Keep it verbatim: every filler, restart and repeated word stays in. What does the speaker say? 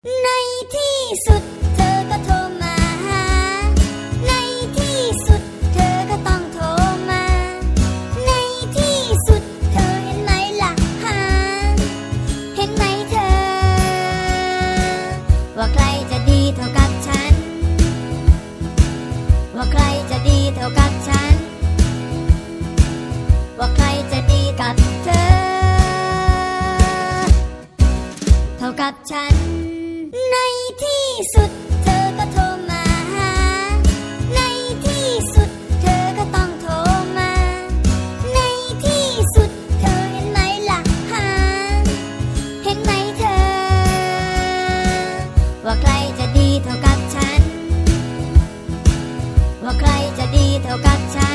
ในที่สุดเธอก็โทรมาหาในที่สุดเธอก็ต้องโทรมาในที่สุดเธอเห็นไหมล่ะหาเห็นไหมเธอว่าใครจะดีเท่ากับฉันว่าใครจะดีเท่ากับฉันว่าใครจะดีกับเธอเท่ากับฉันในที่สุดเธอก็โทรมาหาในที่สุดเธอก็ต้องโทรมาในที่สุดเธอเห็นไหมล่ะหาเห็นไหมเธอว่าใครจะดีเท่ากับฉันว่าใครจะดีเท่ากับฉัน